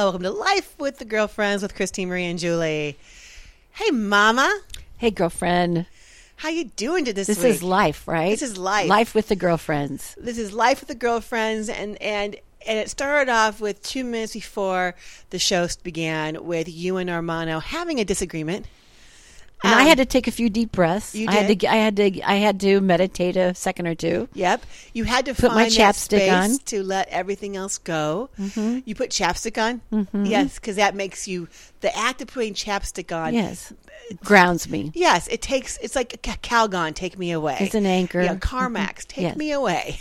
Welcome to Life with the Girlfriends with Christine, Marie, and Julie. Hey, Mama. Hey, girlfriend. How you doing this This week? is life, right? This is life. Life with the girlfriends. This is Life with the Girlfriends, and it started off with 2 minutes before the show began with you and Armando having a disagreement. And I had to take a few deep breaths. You I did? had to meditate a second or two. Yep. You had to Put my find that chapstick space on. to let everything else go. Mm-hmm. You put chapstick on? Mm-hmm. Yes, because that makes you, the act of putting chapstick on. Yes. Grounds me. Yes, it's like a Calgon, take me away. It's an anchor. Yeah, CarMax, take Yes. me away.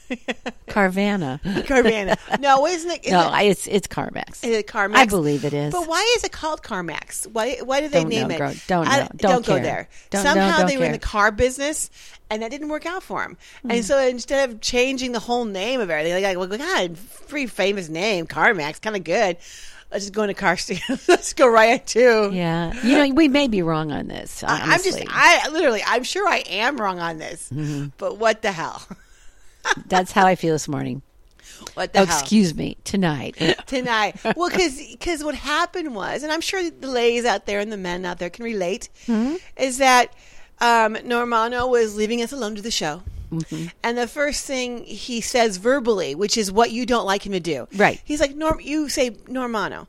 Carvana. Carvana. No, isn't it? It's CarMax. Is it CarMax? I believe it is. But why is it called CarMax? Why did they Don't name know, it? girl. Don't know. Don't go care. there. Don't Somehow they were in care. the car business, and that didn't work out for them. And so instead of changing the whole name of everything, like, well, God, pretty famous name, CarMax, kind of good. Let's just go into car stand. Let's go right into. Yeah. We may be wrong on this, honestly. I'm sure I am wrong on this, but what the hell? That's how I feel this morning. What the hell? Excuse me. Tonight. Well, because what happened was, and I'm sure the ladies out there and the men out there can relate, is that Normano was leaving us alone to the show. Mm-hmm. And the first thing he says verbally, which is what you don't like him to do. Right. He's like, you say, Normano,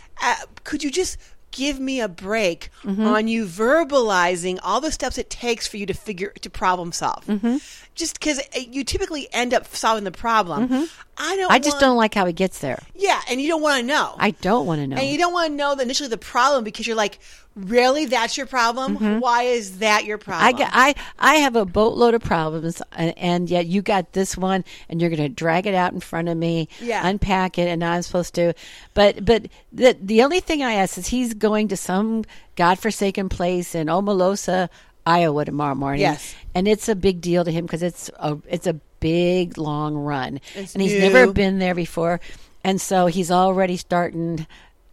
could you just give me a break on you verbalizing all the steps it takes for you to problem solve? Just because you typically end up solving the problem. I just don't like how he gets there. Yeah, and you don't want to know. I don't want to know. And you don't want to know initially the problem because you're like, really? That's your problem? Why is that your problem? I have a boatload of problems, and yet you got this one, and you're going to drag it out in front of me, unpack it, and now I'm supposed to. But the only thing I ask is he's going to some godforsaken place in Omarosa, Iowa tomorrow morning. Yes. And it's a big deal to him because it's a big, long run. It's and he's new. never been there before. And so he's already starting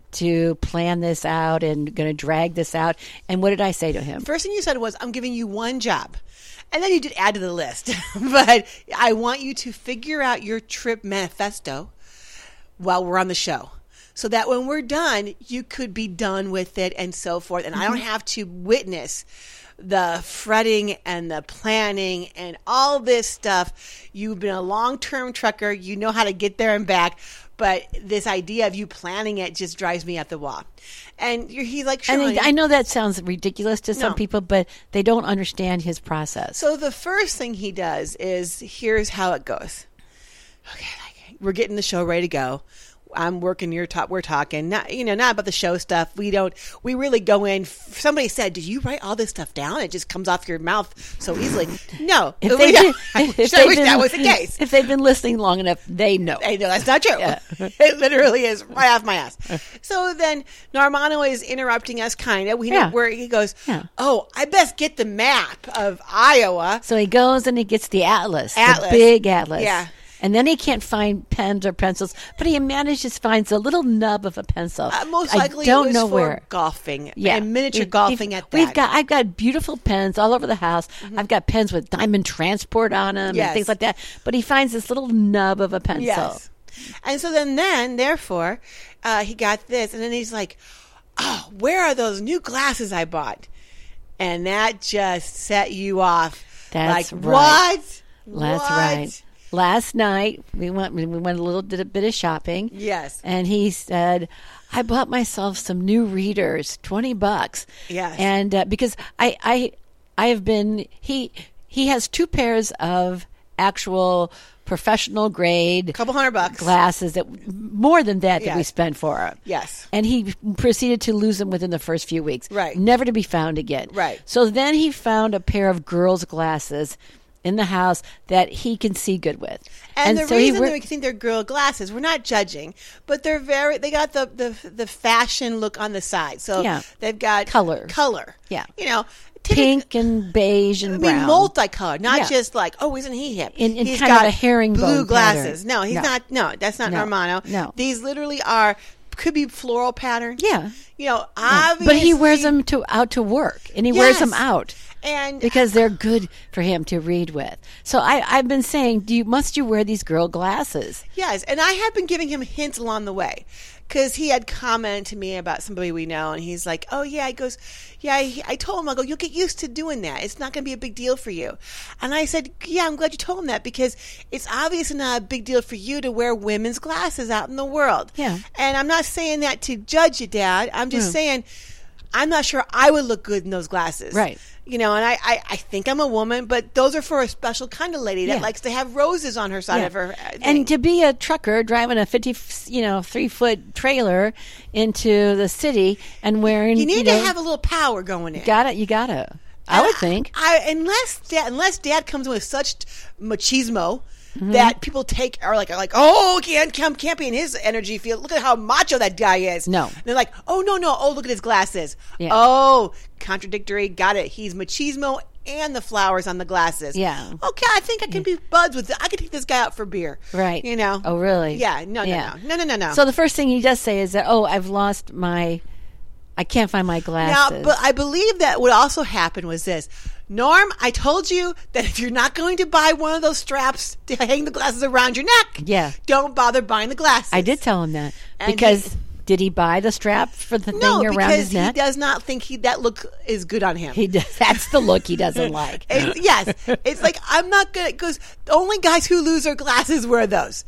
to plan this out and going to drag this out. And what did I say to him? First thing you said was, I'm giving you one job. And then you did add to the list. But I want you to figure out your trip manifesto while we're on the show. So that when we're done, you could be done with it and so forth. And I don't have to witness the fretting and the planning and all this stuff. You've been a long-term trucker. You know how to get there and back. But this idea of you planning it just drives me up the wall. And he's like, sure. And I know that sounds ridiculous to some people, but they don't understand his process. So the first thing he does is, here's how it goes. Okay, we're getting the show ready to go. I'm working, we're talking, not about the show stuff. We really go in. Somebody said, did you write all this stuff down? It just comes off your mouth so easily. No. I wish that was the case. If they've been listening long enough, they know. They know that's not true. Yeah. It literally is right off my ass. So then Normano is interrupting us kind of. We know where he goes, oh, I best get the map of Iowa. So he goes and he gets the atlas. The big atlas. Yeah. And then he can't find pens or pencils, but he manages to find a little nub of a pencil. Most likely I don't it was know for where. Golfing and miniature golfing at that. I've got beautiful pens all over the house. I've got pens with Diamond Transport on them and things like that. But he finds this little nub of a pencil. Yes. And so then therefore, he got this. And then he's like, oh, where are those new glasses I bought? And that just set you off. That's like, right. What? That's right. Last night, we went a little bit of shopping. Yes. And he said, I bought myself some new readers, $20. Yes. And because I have been, he has 2 pairs of actual professional grade, a couple $100 glasses, more than that we spent for him. Yes. And he proceeded to lose them within the first few weeks. Right. Never to be found again. Right. So then he found a pair of girls' glasses in the house that he can see good with. And the reason that we think they're girl glasses, we're not judging, but they got the fashion look on the side. So they've got color. Yeah. Pink and beige and brown. Multicolored, not just like, oh, isn't he hip? He's kind of a herringbone blue glasses. pattern. No, he's not. No, that's not Normano. No. These literally could be floral pattern. Yeah. Obviously. But he wears them out to work, and he wears them out. And because they're good for him to read with. So I've been saying, must you wear these girl glasses? Yes, and I have been giving him hints along the way. Because he had commented to me about somebody we know, and he's like, oh, yeah. He goes, yeah, I told him, I go, you'll get used to doing that. It's not going to be a big deal for you. And I said, yeah, I'm glad you told him that, because it's obviously not a big deal for you to wear women's glasses out in the world. Yeah. And I'm not saying that to judge you, Dad. I'm just saying I'm not sure I would look good in those glasses. Right. You know, and I think I'm a woman, but those are for a special kind of lady that likes to have roses on her side of her thing. And to be a trucker driving a 3-foot trailer into the city and wearing, you need to have a little power going in. You gotta. I would think. Unless Dad comes in with such machismo that people are like, oh, can't be in his energy field. Look at how macho that guy is. No. And they're like, oh, no. Oh, look at his glasses. Yeah. Oh, contradictory. Got it. He's machismo and the flowers on the glasses. Yeah. Okay, I think I can be buds with it. I can take this guy out for beer. Right. You know? Oh, really? Yeah. No. So the first thing he does say is that, I've lost I can't find my glasses. Now, but I believe that what also happened was this. Norm, I told you that if you're not going to buy one of those straps to hang the glasses around your neck, don't bother buying the glasses. I did tell him that. And because did he buy the strap for the thing around his neck? No, because he does not think that look is good on him. He does. That's the look he doesn't like. Yes. It's like, I'm not good. Because only guys who lose their glasses wear those.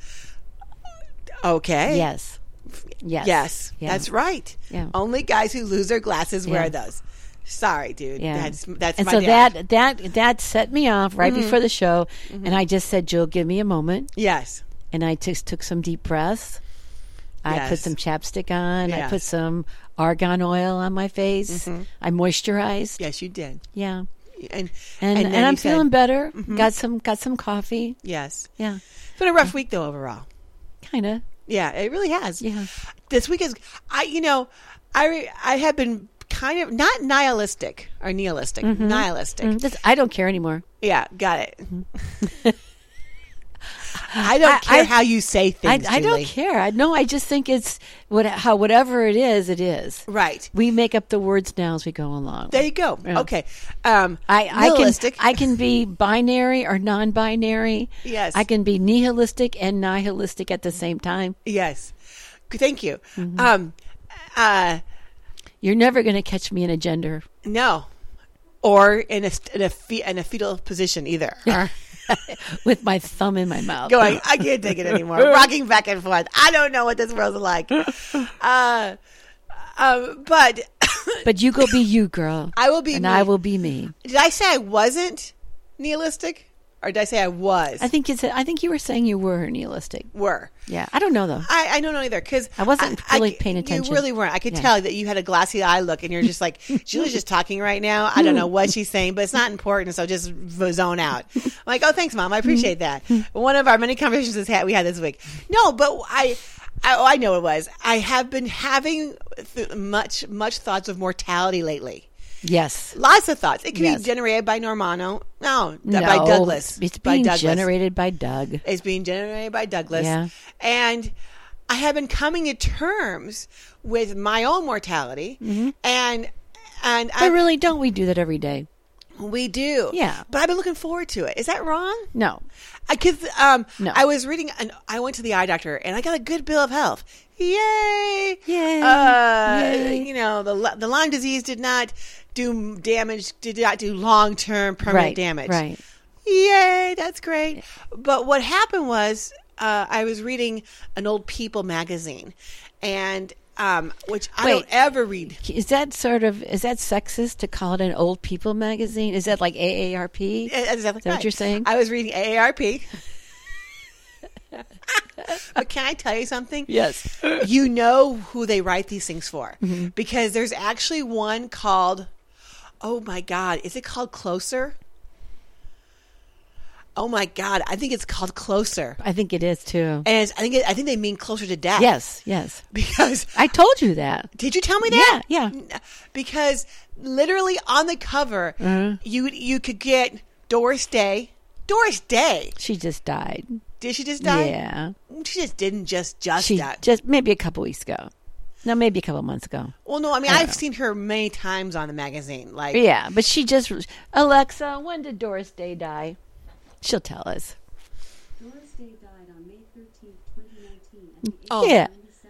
Okay. Yes. Yeah. That's right. Yeah. Only guys who lose their glasses wear those. Sorry, dude. Yeah. That's and my so dad. that set me off right before the show, and I just said, Jill, give me a moment. Yes. And I took some deep breaths. I put some chapstick on. Yes. I put some argan oil on my face. I moisturized. Yes, you did. Yeah. And I'm feeling better. Got some coffee. Yes. Yeah. It's been a rough week though overall. Kind of. Yeah, it really has. Yeah. This week is I have been kind of not nihilistic or nihilistic. Nihilistic. I don't care anymore. Yeah, got it. I don't care how you say things. I don't care. I just think it's whatever it is, it is. Right. We make up the words now as we go along. There you go. Yeah. Okay. Nihilistic. I can be binary or non-binary. Yes. I can be nihilistic and nihilistic at the same time. Yes. Thank you. You're never going to catch me in a gender. No. Or in a fetal position either. With my thumb in my mouth. Going, I can't take it anymore. Rocking back and forth. I don't know what this world's like. But you go be you, girl. I will be and me. I will be me. Did I say I wasn't nihilistic? Or did I say I was? I think you were saying you were nihilistic. Yeah. I don't know, though. I don't know either. Because I wasn't really paying attention. You really weren't. I could tell that you had a glassy eye look, and you're just like, Julie's just talking right now. I don't know what she's saying, but it's not important, so just zone out. I'm like, oh, thanks, Mom. I appreciate that. One of our many conversations we had this week. No, but I know it was. I have been having much thoughts of mortality lately. Yes. Lots of thoughts. It can be generated by Normano. No, by Douglas. It's being generated by Doug. It's being generated by Douglas. Yeah. And I have been coming to terms with my own mortality. And but really, don't we do that every day? We do. Yeah. But I've been looking forward to it. Is that wrong? No. Because no. I was reading, and I went to the eye doctor, and I got a good bill of health. Yay! Yay! Yay. You know, the Lyme disease did not do damage, did not do long-term permanent damage. Right. Yay! That's great. But what happened was, I was reading an Old People magazine, and which I don't ever read. Is that sexist to call it an old people magazine? Is that like AARP? Exactly. Is that what you're saying? I was reading AARP. But can I tell you something? Yes. You know who they write these things for. Because there's actually one called, oh my God, is it called Closer? Oh my God, I think it's called Closer. I think it is too. And I think they mean closer to death. Yes. Because I told you that. Did you tell me that? Yeah. Because literally on the cover, you could get Doris Day. Doris Day. She just died. Did she just die? Yeah. She just didn't just she die. Just maybe a couple weeks ago. No, maybe a couple months ago. Well, no, I mean, I've seen her many times on the magazine. Like, yeah, but she just, Alexa, when did Doris Day die? She'll tell us. Doris Day died on May 13th, 2019. Yeah.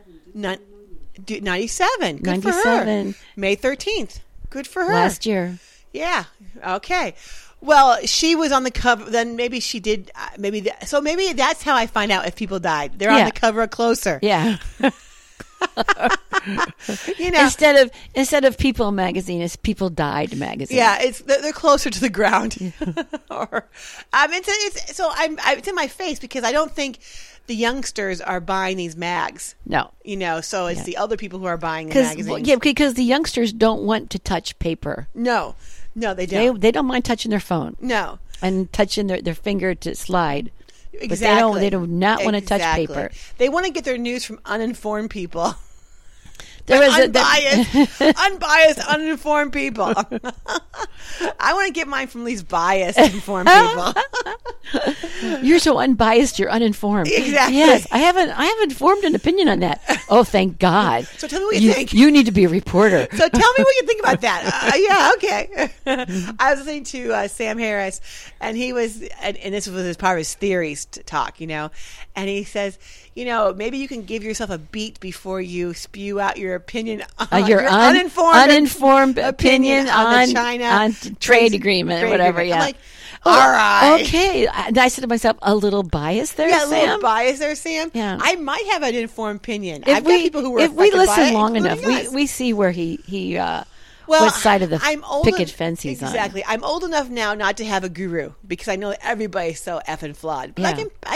97. Good 97. for her. May 13th. Good for her. Last year. Yeah. Okay. Well, she was on the cover. Then maybe she did. So maybe that's how I find out if people died. They're on the cover of Closer. Yeah. Instead of People magazine, it's People Died magazine. Yeah, they're closer to the ground. It's in my face because I don't think the youngsters are buying these mags. No. So it's the other people who are buying the magazines. Yeah, because the youngsters don't want to touch paper. No, they don't. They don't mind touching their phone. No. And touching their finger to slide. Exactly. But they do not want to touch paper. They want to get their news from uninformed people. Unbiased, uninformed people. I want to get mine from least biased, informed people. You're so unbiased, you're uninformed. Exactly. Yes, I haven't formed an opinion on that. Oh, thank God. So tell me what you think. You need to be a reporter. So tell me what you think about that. Yeah, okay. I was listening to Sam Harris, and he was, and this was as part of his theories talk, and he says, maybe you can give yourself a beat before you spew out your opinion on your uninformed opinion on the China on trade agreement or whatever. Yeah. I'm like, all right. Okay. And I said to myself, a little bias there, Sam? A little bias there, Sam. Yeah. I might have an informed opinion. I've got people who were if we listen long enough, we see where he what side of the picket fence he's on. Exactly. I'm old enough now not to have a guru because I know that everybody's so effing flawed. But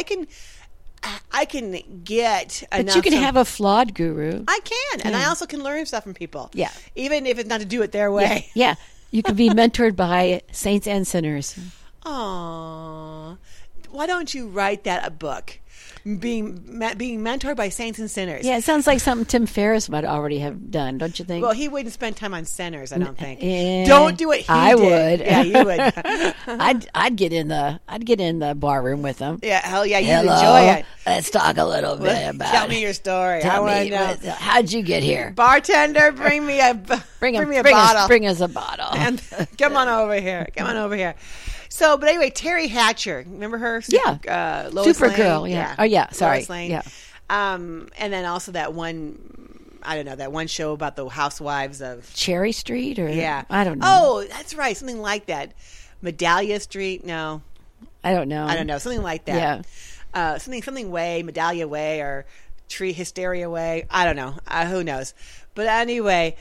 I can get enough. But you can have a flawed guru. I can. And I also can learn stuff from people. Yeah. Even if it's not to do it their way. Yeah. You can be mentored by saints and sinners. Aww. Why don't you write that a book? Being mentored by saints and sinners. Yeah, it sounds like something Tim Ferriss might already have done, don't you think? Well, he wouldn't spend time on sinners, I don't think. Don't do what he did. I would. Yeah, you would. I'd get in the bar room with him. Yeah, hell yeah, you'd enjoy it. Let's talk a little bit about Tell me your story. I want to know. How'd you get here? Bartender, bring me a bottle. Bring us a bottle. And come on over here. So, but anyway, Terry Hatcher, remember her? Yeah. Lois Supergirl, Lane? yeah. Oh, yeah, sorry. Lois Lane. Yeah. And then also that one show about the housewives of... Cherry Street or... Yeah. I don't know. Oh, that's right. Something like that. Medallia Street? No. I don't know. Something like that. Yeah. Something Way, Medallia Way or Tree Hysteria Way. I don't know. Who knows? But anyway,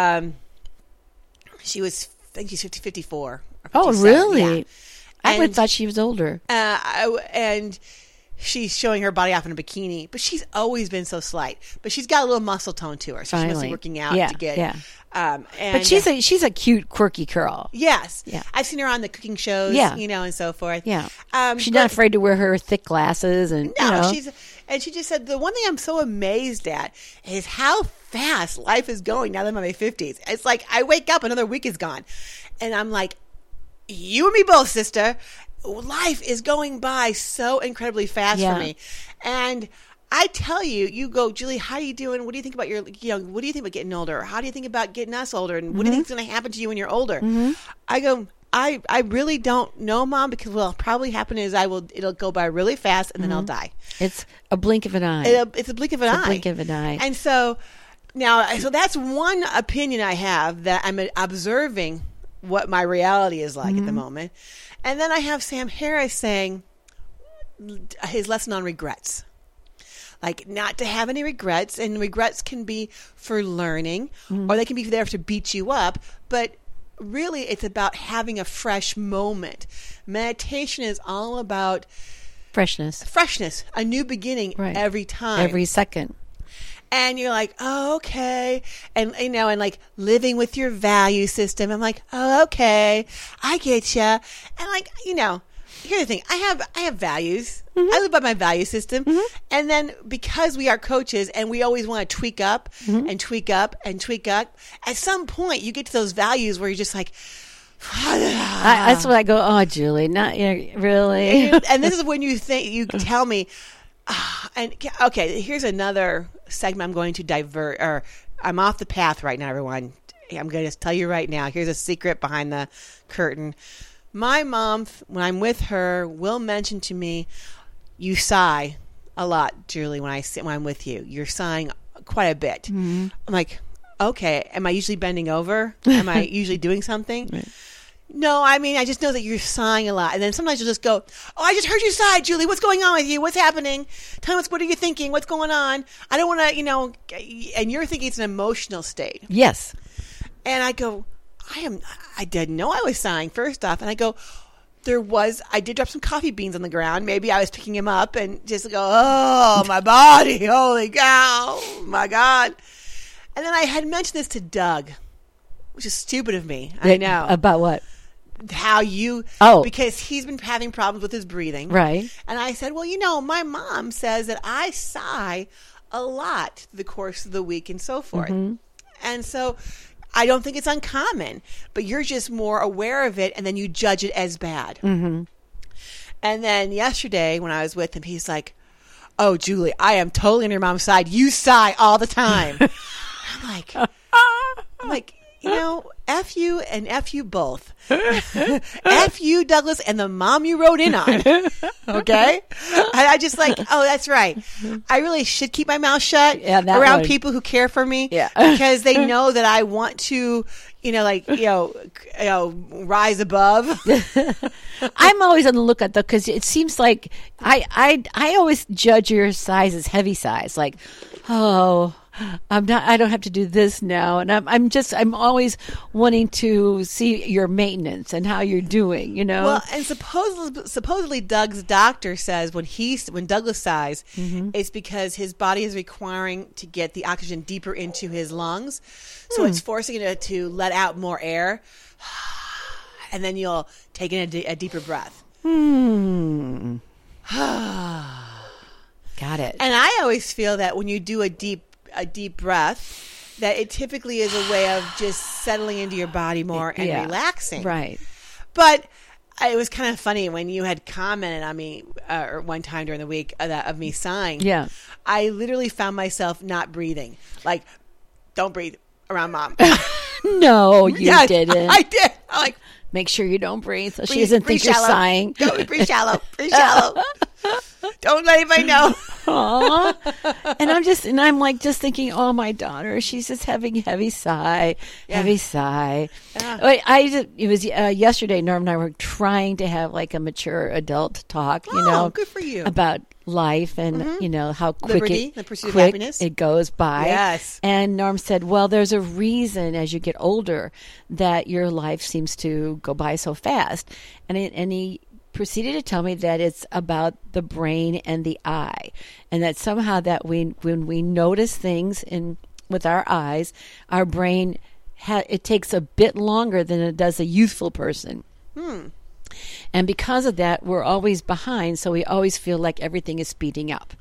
she was, I think she's 54. Oh, really? Yeah. I would have thought she was older. And she's showing her body off in a bikini, but she's always been so slight. But she's got a little muscle tone to her, so she must be working out to get. Yeah. And, but she's a cute, quirky girl. Yes. Yeah. I've seen her on the cooking shows. Yeah. And so forth. Yeah. She's not afraid to wear her thick glasses and. And she just said the one thing I'm so amazed at is how fast life is going now that I'm in my 50s. It's like I wake up, another week is gone, and I'm like, you and me both, sister. Life is going by so incredibly fast for me. And I tell you, you go, Julie, how are you doing? What do you think about what do you think about getting older? How do you think about getting us older? And what do you think is going to happen to you when you're older? Mm-hmm. I go, I really don't know, Mom, because what'll probably happen is it'll go by really fast and then I'll die. It's a blink of an eye. It's a blink of an eye. A blink of an eye. And so that's one opinion I have, that I'm observing what my reality is like at the moment. And then I have Sam Harris saying his lesson on regrets. Like, not to have any regrets, and regrets can be for learning, or they can be there to beat you up, but really it's about having a fresh moment. Meditation is all about freshness, a new beginning every time. Every second. And you're like, oh, okay. And, and like living with your value system. I'm like, oh, okay. I get you. And like, here's the thing. I have values. I live by my value system. And then because we are coaches and we always want to tweak up and tweak up and tweak up, at some point you get to those values where you're just like, that's what I go, oh, Julie, not really. And this is when you tell me, And okay, here's another segment I'm going to divert, or I'm off the path right now, everyone. I'm going to tell you right now. Here's a secret behind the curtain. My mom, when I'm with her, will mention to me, "You sigh a lot, Julie. When I'm with you, you're sighing quite a bit." Mm-hmm. I'm like, okay. Am I usually bending over? Am I usually doing something? Right. No, I mean, I just know that you're sighing a lot. And then sometimes you'll just go, "Oh, I just heard you sigh, Julie. What's going on with you? What's happening? Tell us, what are you thinking? What's going on? I don't want to, and you're thinking it's an emotional state." Yes. And I go, I didn't know I was sighing, first off. And I go, I did drop some coffee beans on the ground. Maybe I was picking them up and just go, "Oh, my body. Holy cow. My God." And then I had mentioned this to Doug, which is stupid of me. I know. About what? How you, because he's been having problems with his breathing. Right. And I said, well, my mom says that I sigh a lot through the course of the week and so forth. Mm-hmm. And so I don't think it's uncommon, but you're just more aware of it and then you judge it as bad. Mm-hmm. And then yesterday when I was with him, he's like, "Oh, Julie, I am totally on your mom's side. You sigh all the time." I'm like, F you and F you both. F you, Douglas, and the mom you wrote in on. Okay? I just that's right. I really should keep my mouth shut around people who care for me because they know that I want to, rise above. I'm always on the lookout, though, because it seems like I always judge your size as heavy size. Like, oh, I don't have to do this now. And I'm always wanting to see your maintenance and how you're doing, Well, and supposedly Doug's doctor says when Douglas sighs, mm-hmm. it's because his body is requiring to get the oxygen deeper into his lungs. So it's forcing it to let out more air. And then you'll take in a deeper breath. Got it. And I always feel that when you do a deep breath, that it typically is a way of just settling into your body more and relaxing. Right. But it was kind of funny when you had commented on me one time during the week of me sighing. Yeah. I literally found myself not breathing. Like, don't breathe around mom. No, you didn't. I did. I'm like, make sure you don't breathe so she doesn't think you're sighing. Breathe shallow. Breathe shallow. Don't let anybody know. Aww. And I'm like just thinking, oh, my daughter, she's just having heavy sigh. Yeah. It was yesterday, Norm and I were trying to have like a mature adult talk, good for you. About life and, mm-hmm. How quick it goes by. Yes. And Norm said, well, there's a reason as you get older that your life seems to go by so fast. And he proceeded to tell me that it's about the brain and the eye, and that somehow that when we notice things with our eyes, our brain it takes a bit longer than it does a youthful person. And because of that, we're always behind, so we always feel like everything is speeding up.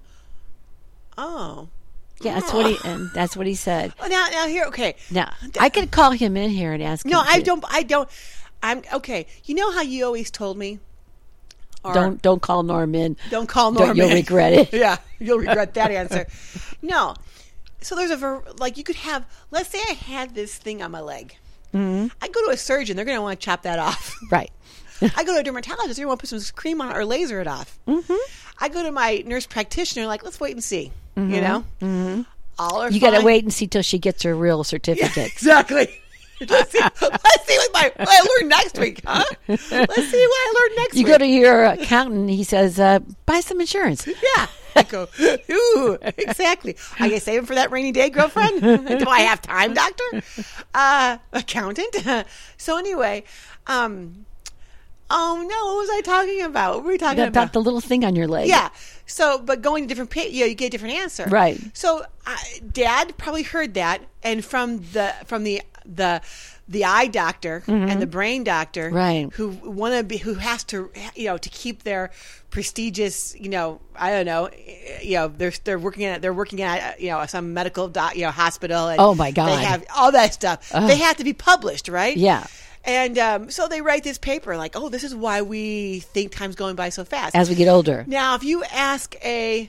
Oh. Yeah, that's what he said. Oh, now here, okay. Now I could call him in here and ask him. No, I don't. I'm okay. You know how you always told me? Don't call Norm in. Don't call Norm in. You'll regret it. Yeah, you'll regret that answer. No. So there's you could have, let's say I had this thing on my leg. Mm-hmm. I go to a surgeon, they're going to want to chop that off. Right. I go to a dermatologist, they're going to want to put some cream on it or laser it off. Mm-hmm. I go to my nurse practitioner, like, let's wait and see. Mm-hmm. Mm-hmm. All are you got to wait and see till she gets her real certificate. Yeah, exactly. Let's see what I learn next week, huh? Let's see what I learn next week. You go to your accountant, he says, buy some insurance. Yeah. I go, ooh, exactly. I get saving for that rainy day, girlfriend? Do I have time, doctor? Accountant? So anyway, oh no, what was I talking about? What were we talking about? About the little thing on your leg. Yeah. So, but going to different, you get a different answer. Right. So, Dad probably heard that, and from the eye doctor mm-hmm. and the brain doctor, right, who has to, to keep their prestigious, I don't know, they're working at some medical hospital, and oh my God, they have all that stuff. They have to be published, right? Yeah. And so they write this paper like, oh, this is why we think time's going by so fast. As we get older. Now, if you ask an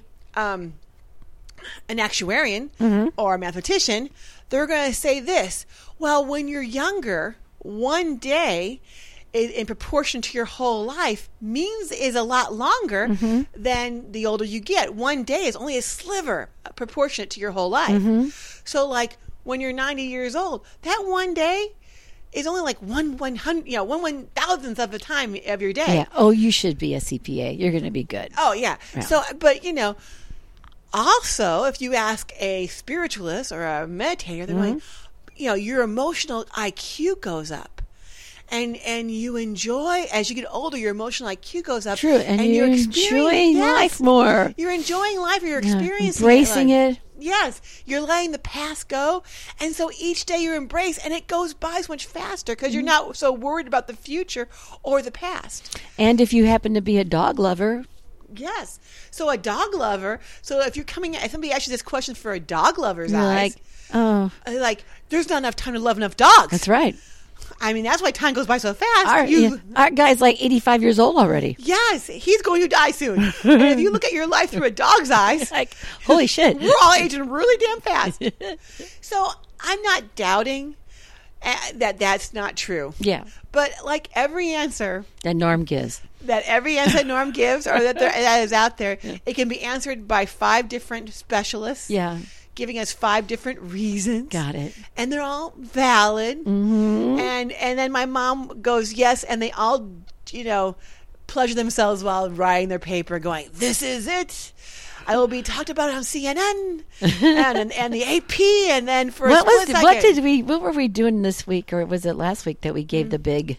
actuarian or a mathematician, they're going to say this. Well, when you're younger, one day in proportion to your whole life means is a lot longer than the older you get. One day is only a sliver proportionate to your whole life. So like when you're 90 years old, that one day is only like one 1,000th of the time of your day. Yeah. Oh, you should be a CPA. You're going to be good. Oh, yeah. So, but also if you ask a spiritualist or a meditator, they're going, your emotional IQ goes up. And you enjoy, as you get older, your emotional IQ goes up. True, and you're enjoying life more. You're enjoying life, you're experiencing embracing it. Yes, you're letting the past go. And so each day you embrace, and it goes by so much faster because you're not so worried about the future or the past. And if you happen to be a dog lover. Yes. So a dog lover, so if you're coming, if somebody asks you this question for a dog lover's eyes, like, there's not enough time to love enough dogs. That's right. I mean, that's why time goes by so fast. Our guy's like 85 years old already. Yes, he's going to die soon. And if you look at your life through a dog's eyes, like, holy shit. We're all aging really damn fast. So I'm not doubting that that's not true. Yeah. But like every answer that Norm gives. Or that is out there, it can be answered by 5 different specialists. Yeah. Giving us 5 different reasons. Got it. And they're all valid. And then my mom goes, yes, and they all, pleasure themselves while writing their paper going, this is it. I will be talked about on CNN and the AP, and then for a split second. What were we doing this week, or was it last week that we gave the big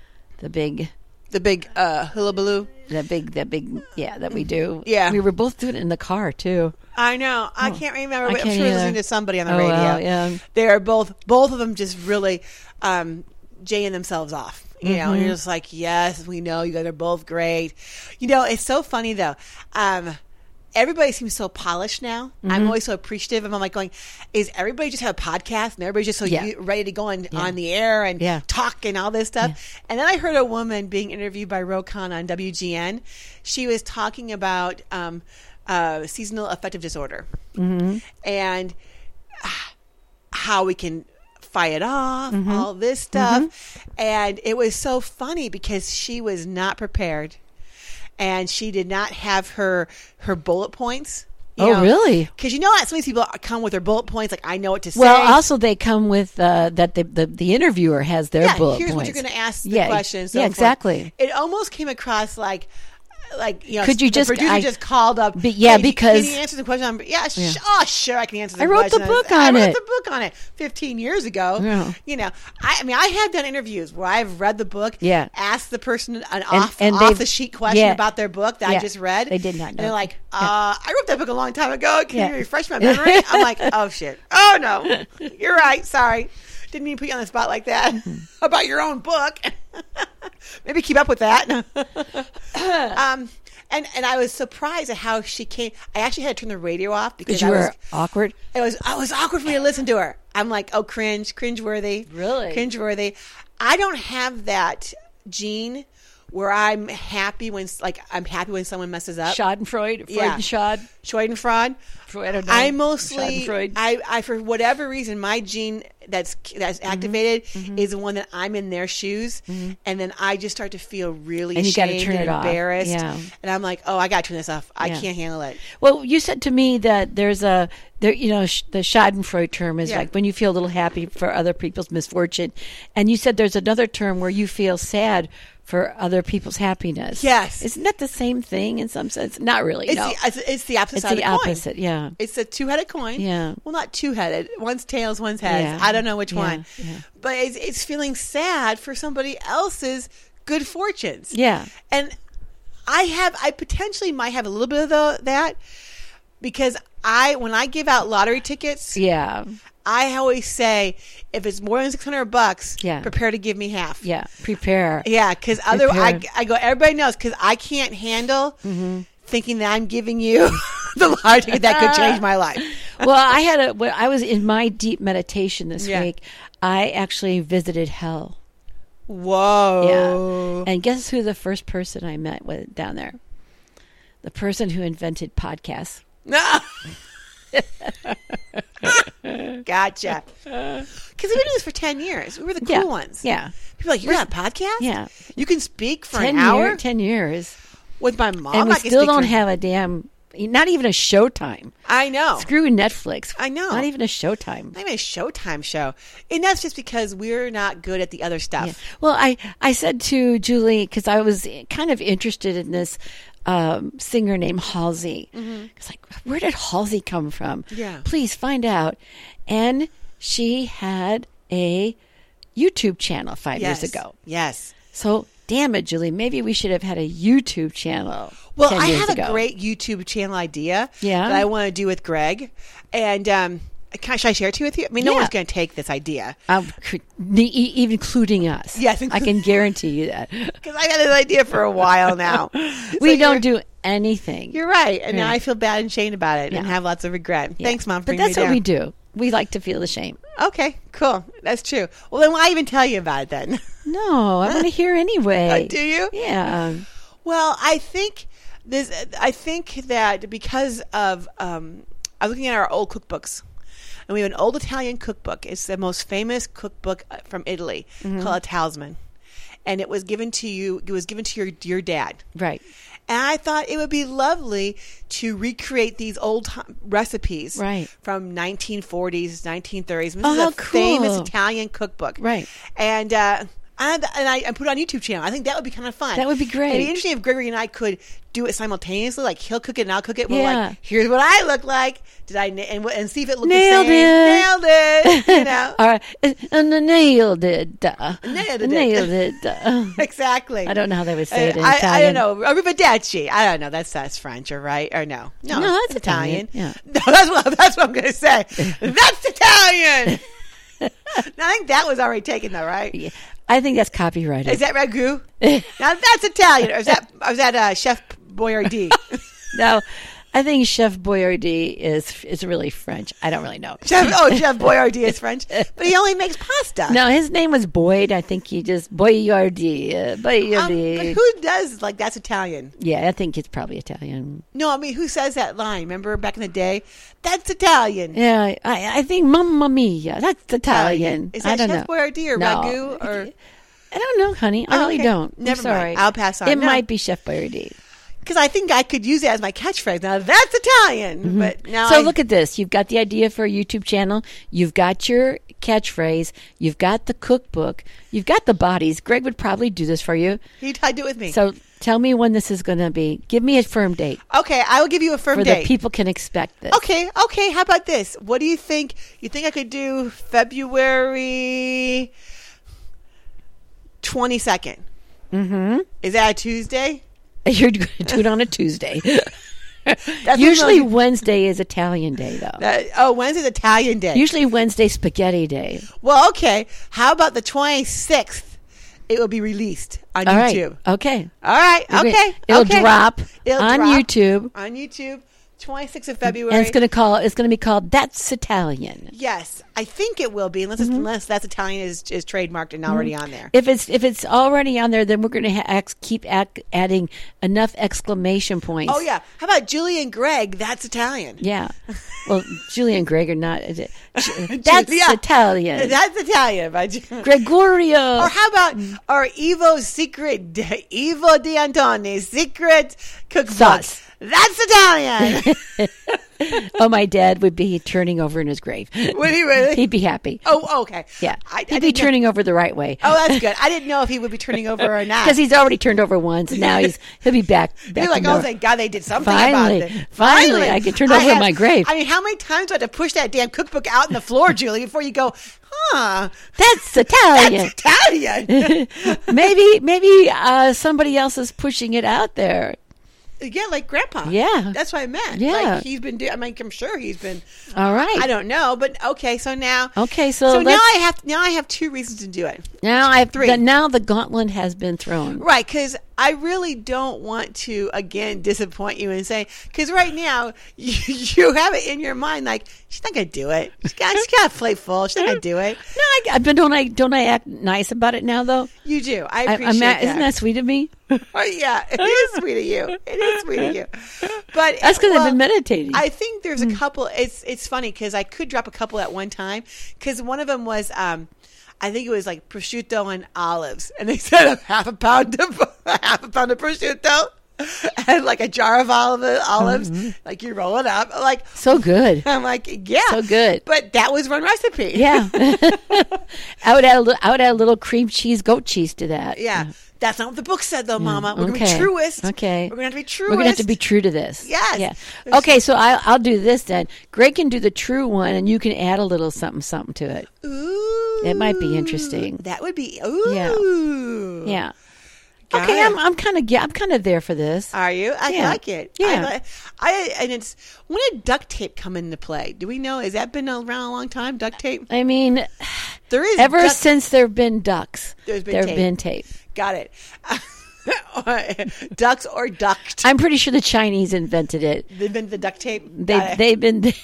hullabaloo? That we do. Yeah. We were both doing it in the car, too. I know. I can't remember. I'm sure either. listening to somebody on the radio. Well, yeah. They are both of them just really jaying themselves off. And you're just like, yes, we know you guys are both great. It's so funny, though. Everybody seems so polished now. I'm always so appreciative. I'm like going, is everybody just have a podcast and everybody's just so ready to go on the air and talk and all this stuff? Yeah. And then I heard a woman being interviewed by Rokan on WGN. She was talking about seasonal affective disorder and how we can fight it off, all this stuff. And it was so funny because she was not prepared. And she did not have her bullet points. Really? Because some of these people come with their bullet points, like, I know what to say. Well, also they come with that the interviewer has their bullet points. Here's what you're going to ask the question. So exactly. It almost came across like could you the producer just called up? Because can you answer the question? Sure, I can answer the question. I wrote the book on it 15 years ago. Yeah. I have done interviews where I've read the book. Yeah. Asked the person an off the sheet question Yeah. about their book that I just read. They did not know. And they're like, I wrote that book a long time ago. Can you refresh my memory? I'm like, oh shit. Oh no, you're right. Sorry. Didn't mean to put you on the spot like that about your own book. Maybe keep up with that. And I was surprised at how she came. I actually had to turn the radio off because you were awkward. I was awkward for me to listen to her. I'm like, oh, cringeworthy. Really? Cringeworthy. I don't have that gene where I'm happy when someone messes up. Schadenfreude, Schadenfreude. I don't know. I mostly, Schadenfreude. I for whatever reason, my gene that's activated is the one that I'm in their shoes, and then I just start to feel really ashamed and embarrassed, and I'm like, oh, I got to turn this off. I can't handle it. Well, you said to me that the Schadenfreude term is like when you feel a little happy for other people's misfortune, and you said there's another term where you feel sad for other people's happiness. Yes. Isn't that the same thing in some sense? Not really. It's the opposite side of the coin. It's the opposite, yeah. It's a two-headed coin. Yeah. Well, not two-headed. One's tails, one's heads. Yeah. I don't know which one. Yeah. But it's feeling sad for somebody else's good fortunes. Yeah. And I potentially might have a little bit of that because when I give out lottery tickets, I always say, if it's more than $600, prepare to give me half. Yeah, prepare. Yeah, because otherwise, I go, everybody knows, because I can't handle thinking that I'm giving you the lottery ticket that could change my life. Well, I was in my deep meditation this week. I actually visited hell. Whoa. Yeah. And guess who the first person I met with down there? The person who invented podcasts. No. Gotcha. Because we've been doing this for 10 years. We were the cool ones. Yeah. People are like, you're on a podcast? Yeah. You can speak for an hour? 10 years. With my mom? And we I can still speak don't for- have a damn, not even a Showtime. I know. Screw Netflix. I know. Not even a Showtime. Not even a Showtime show. And that's just because we're not good at the other stuff. Yeah. Well, I said to Julie, because I was kind of interested in this singer named Halsey. It's like, where did Halsey come from? Yeah. Please find out. And she had a YouTube channel 5 years ago. Yes. So, damn it, Julie, maybe we should have had a YouTube channel. Well, 10 I years have ago. a great YouTube channel idea Yeah? that I want to do with Greg. And should I share it with you? I mean, no Yeah. one's going to take this idea. Even including us. Yes, I can guarantee you that. Because I've had this idea for a while now. We don't do anything. You're right. And now Yeah. I feel bad and shamed about it and Yeah. have lots of regret. Yeah. Thanks, Mom, for But bringing that's me what down. we do. We like to feel the shame. Okay, cool. That's true. Well, then why even tell you about it then? No, I want to hear anyway. Do you? Yeah. Well, I think that because of I was looking at our old cookbooks, and we have an old Italian cookbook. It's the most famous cookbook from Italy called A Talisman, and it was given to you. It was given to your dad. Right. And I thought it would be lovely to recreate these old recipes Right. from 1940s, 1930s. This Oh, is a how cool. famous Italian cookbook. Right. And I put it on YouTube channel. I think that would be kind of fun. That would be great. It'd be interesting if Gregory and I could do it simultaneously. Like he'll cook it and I'll cook it. We're Yeah. like, here's what I look like. Did I and see if it looked Nailed the same? it. Nailed it. You know. All right. Nailed it. Nailed it. Nailed it. Exactly. I don't know how they would say it in I Italian. don't know. Arrivederci. I don't know. That's French, or right? Or no? No, that's Italian. Yeah. No, that's what I'm going to say. That's Italian. No, I think that was already taken, though, right? Yeah. I think that's copyrighted. Is that ragu? Now that's Italian. Or is that Chef Boyardee? No, I think Chef Boyardee is really French. I don't really know. Chef Boyardee is French, but he only makes pasta. No, his name was Boyd. I think he just Boyardee. Boyardee. But who does like that's Italian? Yeah, I think it's probably Italian. No, I mean who says that line? Remember back in the day, that's Italian. Yeah, I think Mamma Mia. That's Italian. Is I that don't Chef know. Boyardee or No. ragu or? I don't know, honey. I really okay. don't. I'm Never mind. sorry. I'll pass on. It No. might be Chef Boyardee. Because I think I could use it as my catchphrase. Now that's Italian, but now So look at this. You've got the idea for a YouTube channel. You've got your catchphrase. You've got the cookbook. You've got the bodies. Greg would probably do this for you. He'd do it with me. So tell me when this is going to be. Give me a firm date Okay, I will give you a firm where date. the people can expect this. Okay. How about this? What do you think? You think I could do February 22nd? Mm-hmm. Is that a Tuesday? You're going to do it on a Tuesday. That's Usually what Wednesday is Italian Day, though. Wednesday's Italian Day. Usually Wednesday spaghetti day. Well, okay. How about the 26th? It will be released on All YouTube. right. Okay. All right. Okay. It'll okay. drop It'll on drop YouTube. On YouTube, 26th of February. And it's going to be called That's Italian. Yes, I think it will be, unless that's Italian is trademarked and already on there. If it's already on there, then we're going to keep adding enough exclamation points. Oh yeah. How about Julie and Greg? That's Italian. Yeah. Well, Julie and Greg are not. That's Yeah. Italian. That's Italian. Gregorio. Or how about our Evo D'Antoni's secret cookbook? Sauce. That's Italian. Oh, my dad would be turning over in his grave. Would he really? He'd be happy. Oh, okay. Yeah. I He'd be didn't know- turning over the right way. Oh, that's good. I didn't know if he would be turning over or not. Because he's already turned over once, and now he'll be back. You're like, to oh, normal. thank God they did something Finally. about it. Finally, I can turn over in my grave. I mean, how many times do I have to push that damn cookbook out on the floor, Julie, before you go, That's Italian. that's Italian. maybe somebody else is pushing it out there. Yeah, like Grandpa. Yeah. That's what I meant. Yeah. Like he's been doing, I mean, I'm sure he's been. All right. I don't know, but okay, so now. Okay, So now let's- I have two reasons to do it. Now I have Three. now the gauntlet has been thrown. Right, because I really don't want to, again, disappoint you and say, because right now, you have it in your mind like, she's not going to do it. She's got to play full. She's not going to do it. No, but don't I act nice about it now, though? You do. I appreciate that. Isn't that sweet of me? Oh, yeah, it is sweet of you. It is sweet of you. But that's because I've been meditating. I think there's a couple. It's funny because I could drop a couple at one time because one of them was I think it was like prosciutto and olives, and they said half a pound of prosciutto and like a jar of olives. Like you roll it up, like so good. I'm like, yeah, so good. But that was one recipe. Yeah, I would add a little cream cheese, goat cheese to that. Yeah. That's not what the book said, though, Mama. We're going to be truest. Okay. We're going to have to be truest. We're going to have to be true to this. Yes. Yeah. Okay, so I'll do this then. Greg can do the true one, and you can add a little something to it. Ooh. It might be interesting. That would be. Ooh. Yeah. Got okay, it. I'm kind of there for this. Are you? I like it. Yeah. And it's when did duct tape come into play? Do we know? Has that been around a long time? Duct tape. I mean, there is ever since there have been ducks. There's been tape. Got it. Ducks or duct? I'm pretty sure the Chinese invented it. They've invented the duct tape. They've been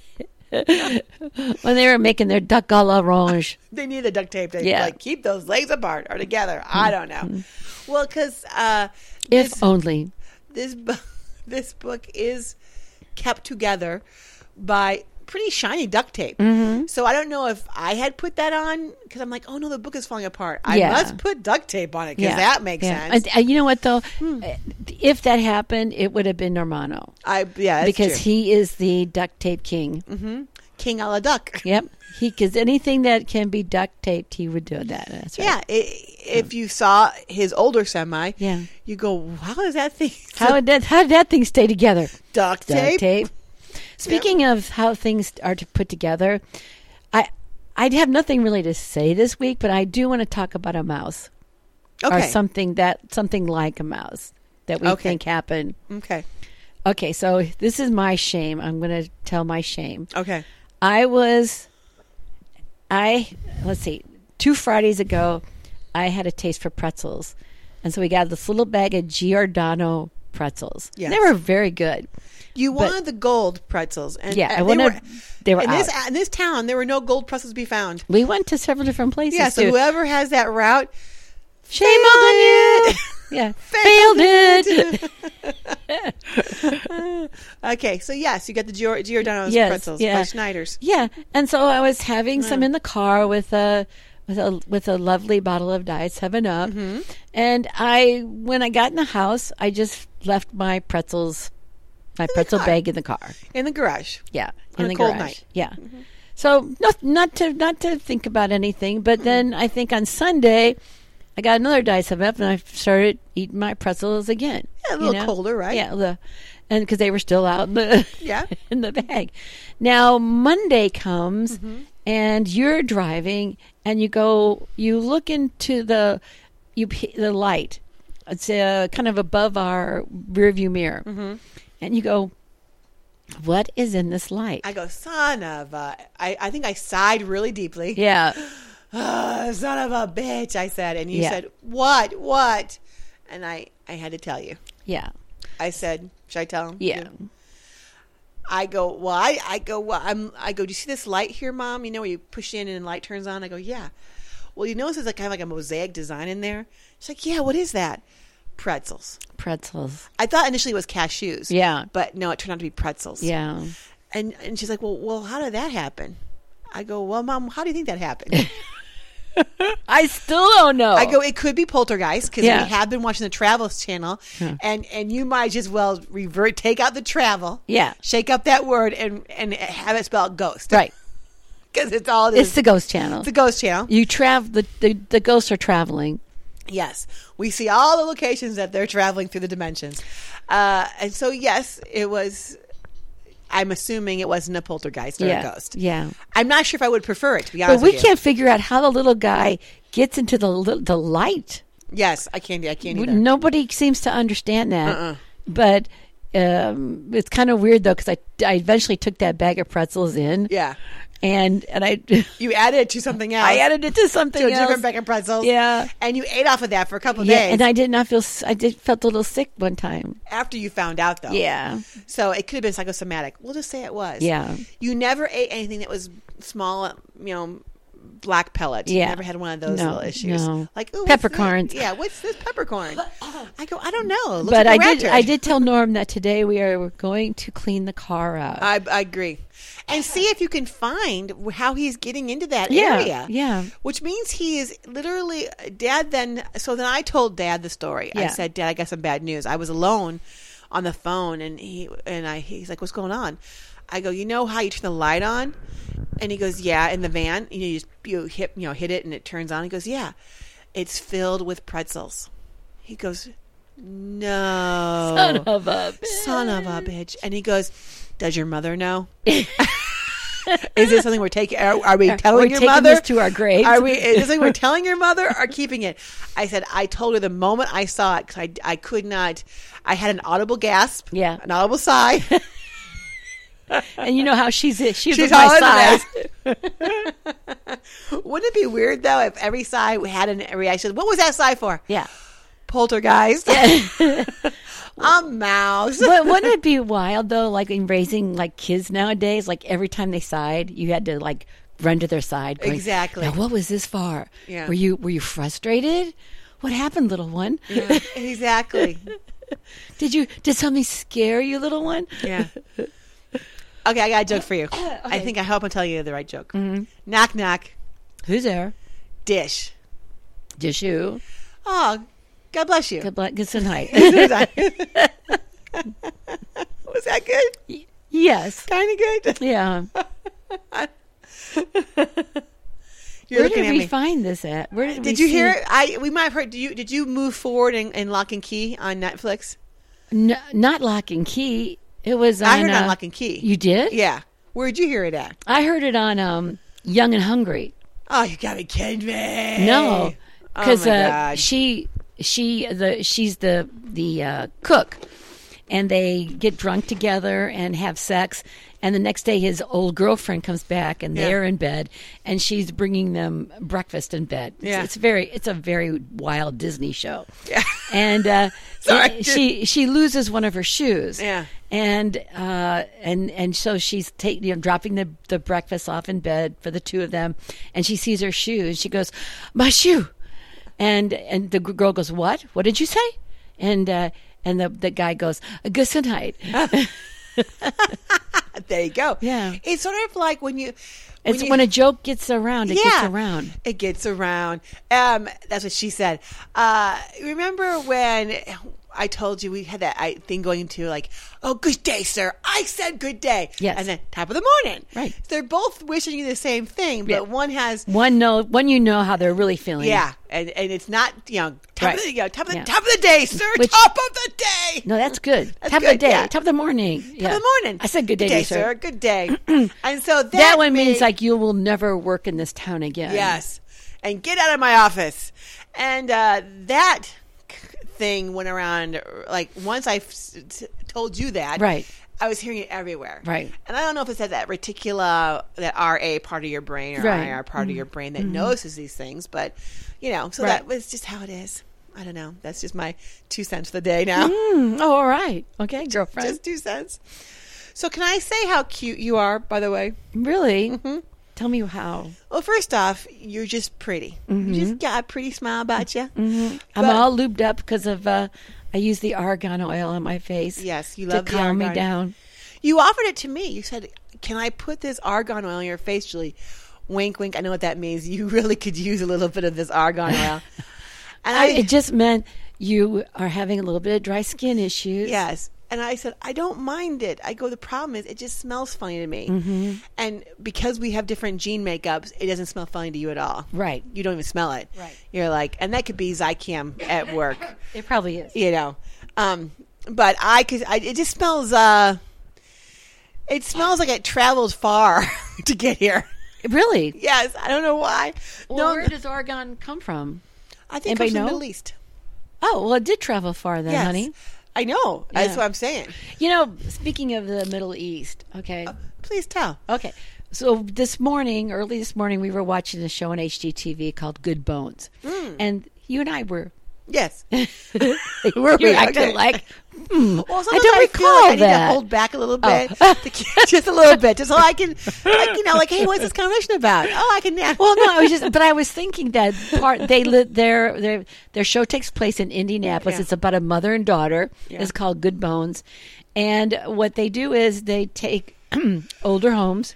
when they were making their duck à l'orange. They need the duct tape to like keep those legs apart or together. I don't know. Well, because if only this book is kept together by pretty shiny duct tape. So I don't know if I had put that on because I'm like, oh no, the book is falling apart. I must put duct tape on it because that makes sense. You know what though? If that happened, it would have been Normano. Because true. He is the duct tape king. King a la duck. Yep. Because anything that can be duct taped, he would do that. That's right. Yeah. If you saw his older semi, yeah, you go, how does that thing? How did that thing stay together? Duct tape. Speaking of how things are put together, I have nothing really to say this week, but I do want to talk about a mouse, or something like a mouse that we think happened. Okay. So this is my shame. I'm going to tell my shame. Okay. Let's see. 2 Fridays ago, I had a taste for pretzels, and so we got this little bag of Giordano pretzels. Yes. They were very good. You wanted the gold pretzels. And they were out. In this town, there were no gold pretzels to be found. We went to several different places. Yeah, so whoever has that route, shame on you. Yeah, failed it. Okay, so yes, you got the Giordano's pretzels by Schneider's. Yeah, and so I was having some in the car with a lovely bottle of Diet 7-Up, and when I got in the house, I just left my pretzel bag in the car, in the garage. Yeah, in the cold garage. Night. Yeah. So not to think about anything, but then I think on Sunday I got another Diet 7-Up, and I started eating my pretzels again. Yeah, a little colder, right? Yeah, and because they were still out in the in the bag. Now Monday comes, and you're driving, and you look into the light. It's kind of above our rearview mirror, and you go, "What is in this light?" I go, "Son of a!" I think I sighed really deeply. Yeah. Son of a bitch, I said. And you said, what? And I had to tell you. Yeah. I said, should I tell him? Yeah. I go, why? I go, do you see this light here, Mom? You know where you push in and the light turns on? I go, yeah. Well, you notice there's kind of like a mosaic design in there? She's like, yeah, what is that? Pretzels. Pretzels. I thought initially it was cashews. Yeah. But no, it turned out to be pretzels. Yeah. And she's like, well, how did that happen? I go, well, Mom, how do you think that happened? I still don't know. I go, it could be poltergeist because we have been watching the Travels channel, and you might just well take out the travel, shake up that word, and have it spelled ghost, right? Because it's all it's the ghost channel. It's the ghost channel. You the ghosts are traveling. Yes, we see all the locations that they're traveling through the dimensions, and so yes, it was. I'm assuming it wasn't a poltergeist or a ghost. Yeah. I'm not sure if I would prefer it, to be honest with you. But we can't figure out how the little guy gets into the light. Yes, I can't either. Nobody seems to understand that. But it's kind of weird though because I eventually took that bag of pretzels in. Yeah. And I you added it to something else. I added it to something to a else. different bag of pretzels. Yeah. And you ate off of that for a couple of Yeah, days. and I did not feel. I felt a little sick one time. After you found out, though. Yeah. So it could have been psychosomatic. We'll just say it was. Yeah. You never ate anything that was small, black pellets. You Yeah. never had one of those No, little issues. no. Like, ooh, what's Peppercorns. this? Yeah, what's this peppercorn? I go, I don't know. It looks But like a rat I turd. did tell Norm that today we're going to clean the car out. I agree. And see if you can find how he's getting into that Yeah, area. yeah. Which means he is literally, Dad then I told Dad the story. I Yeah. said, Dad, I got some bad news. I was alone on the phone and he's like, what's going on? I go, you know how you turn the light on? And he goes, yeah, in the van. You hit it and it turns on. He goes, yeah, it's filled with pretzels. He goes, no. Son of a bitch. Son of a bitch. And he goes, does your mother know? Is this something we're taking? Are we telling your taking mother? this to our graves? Is this something we're telling your mother or keeping it? I said, I told her the moment I saw it because I could not. I had an audible gasp. Yeah. An audible sigh. And you know how she's She's my all into size. that. Wouldn't it be weird though if every sigh had a reaction? What was that sigh for? Yeah. Poltergeist. A mouse. But wouldn't it be wild though? Like in raising like kids nowadays, like every time they sighed, you had to like run to their side. Going, Exactly. Now, what was this for? Yeah. Were you frustrated? What happened, little one? Yeah, exactly. Did something scare you, little one? Yeah. Okay, I got a joke for you. I hope I'm telling you the right joke. Mm-hmm. Knock, knock. Who's there? Dish. Just you. Oh, God bless you. Good night. Was that good? Yes. Kind of good? Yeah. You're Where looking did at we me. find this at? Where did Did you hear it? We might have heard. Did you move forward in Lock and Key on Netflix? No, not Lock and Key. It was on, I heard it on Lock and Key. You did? Yeah. Where'd you hear it at? I heard it on Young and Hungry. Oh, you gotta be kidding me. No, because Oh my God. she's the cook, and they get drunk together and have sex. And the next day, his old girlfriend comes back, and they're in bed, and she's bringing them breakfast in bed. Yeah. It's a very wild Disney show. Yeah. And Sorry. she loses one of her shoes. Yeah. And so she's dropping the breakfast off in bed for the two of them, and she sees her shoe, and she goes, "My shoe," and the girl goes, "What? What did you say?" And the guy goes, "Good night." There you go. Yeah. It's sort of like when When a joke gets around, it gets around. It gets around. That's what she said. Remember when I told you we had that thing going into like, oh, good day, sir. I said good day. Yes. And then top of the morning. Right. They're both wishing you the same thing, but Yeah. one has. One you know how they're really feeling. Yeah. And it's not, top, Right. of the, top of the Yeah. top of the day, sir. Which- top of the day. No, that's good. That's top of good, the day. yeah. Top of the morning. Top of the morning. I said good day, day, sir. Good day. And so That one means made- like you will never work in this town again. Yes. And get out of my office. And that thing went around, like, once I told you that. Right. I was hearing it everywhere. Right. And I don't know if it's that reticula, that RA part of your brain or Right. IR part of your brain that notices these things. But, so Right. that was just how it is. I don't know. That's just my 2 cents for the day now. Oh, all right. Okay, girlfriend. Just 2 cents. So can I say how cute you are, by the way? Really? Mm-hmm. Tell me how. Well, first off, you're just pretty. You just got a pretty smile about you. I'm But- all lubed up because of I use the argan oil on my face. Yes, you to love the calm me argan. down. You offered it to me. You said, can I put this argan oil on your face, Julie? Wink, wink. I know what that means. You really could use a little bit of this argan oil. And It just meant you are having a little bit of dry skin issues. yes. And I said, I don't mind it. I go, the problem is it just smells funny to me. Mm-hmm. And because we have different gene makeups, it doesn't smell funny to you at all. Right. You don't even smell it. Right. You're like, and that could be Zycam at work, It probably is. But it just smells, it smells like it traveled far to get here. Really? Yes. I don't know why. Well, where does argan come from? I think it Anybody comes from the know? Middle East. Oh, well, it did travel far then, Yes. honey. I know. That's what I'm saying. You know, speaking of the Middle East, okay. Please tell. Okay. So early this morning, we were watching a show on HGTV called Good Bones. And you and I were... Yes. Were we acting like... Well, I don't recall I need that. to hold back a little bit, just a little bit, just so I can, like, hey, what's this conversation about? Oh, I can. Well, no, but I was thinking that their show takes place in Indianapolis. Yeah. It's about a mother and daughter. Yeah. It's called Good Bones, and what they do is they take older homes,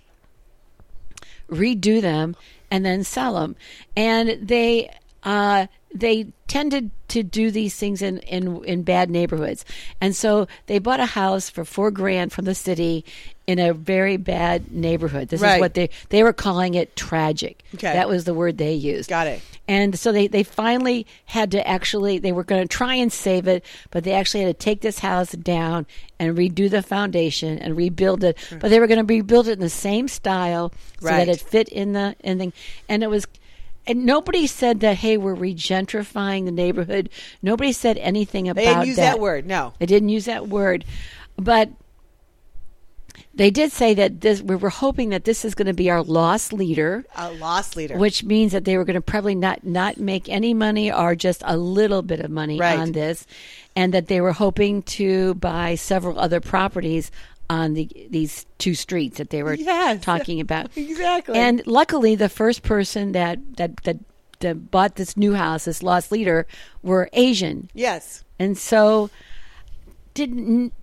redo them, and then sell them, and they tended to do these things in bad neighborhoods. And so they bought a house for $4,000 from the city in a very bad neighborhood. This is what they were calling it tragic. Okay. That was the word they used. Got it. And so they finally had to they were going to try and save it, but they actually had to take this house down and redo the foundation and rebuild it. But they were going to rebuild it in the same style so that it fit in the thing. And it was... And nobody said that, hey, we're regentrifying the neighborhood. Nobody said anything about that. They didn't use that word, no. They didn't use that word. But they did say that we were hoping that this is going to be our lost leader. A lost leader. Which means that they were going to probably not make any money or just a little bit of money on this. And that they were hoping to buy several other properties on these two streets that they were talking about. Exactly. And luckily, the first person that bought this new house, this lost leader, were Asian. Yes. And so, you know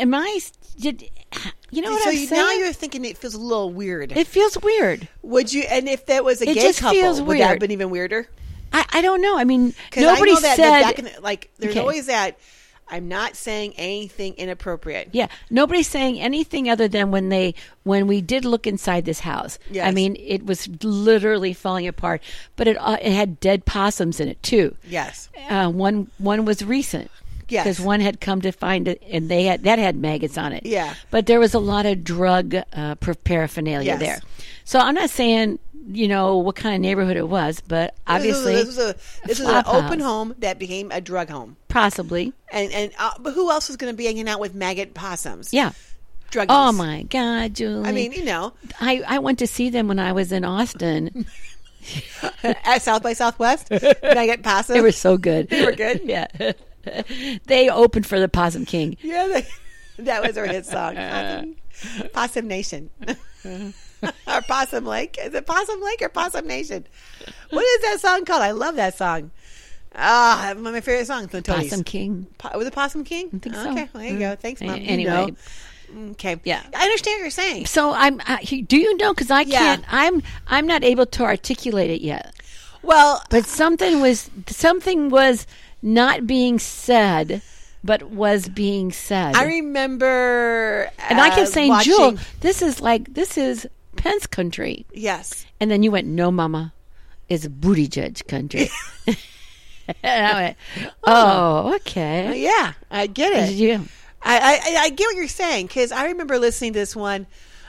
what I'm saying? Now you're thinking it feels a little weird. It feels weird. Would you? And if that was a It gay just couple, feels would weird. that have been even weirder? I don't know. I mean, 'Cause nobody I know that said... back in there's always that... I'm not saying anything inappropriate. Yeah, nobody's saying anything other than when we did look inside this house. Yes. I mean, it was literally falling apart, but it had dead possums in it too. Yes. One was recent. Yes. Because one had come to find it, and that had maggots on it. Yeah. But there was a lot of drug paraphernalia there. So I'm not saying what kind of neighborhood it was, but obviously this was an open home that became a drug home, possibly. And but who else was going to be hanging out with maggot possums? Yeah. Druggies. Oh my God, Julie! I mean, I went to see them when I was in Austin at South by Southwest. Maggot possums. They were so good. They were good. Yeah. They opened for the Possum King. Yeah, that was our hit song. Possum Nation. Or Possum Lake. Is it Possum Lake or Possum Nation? What is that song called? I love that song. One of my favorite songs. Possum King. Was it Possum King? I think so. Okay, well, there you go. Thanks, Mom. Anyway. Okay. Yeah. I understand what you're saying. So do you know? Because I can't. I'm not able to articulate it yet. Well, but something was not being said, but was being said. I remember, and I kept saying, Jewel, this is Pence country. Yes. And then you went, no, Mama, it's Buttigieg country. And I went, oh, okay. Yeah, I get it. Yeah. I get what you're saying, because I remember listening to this one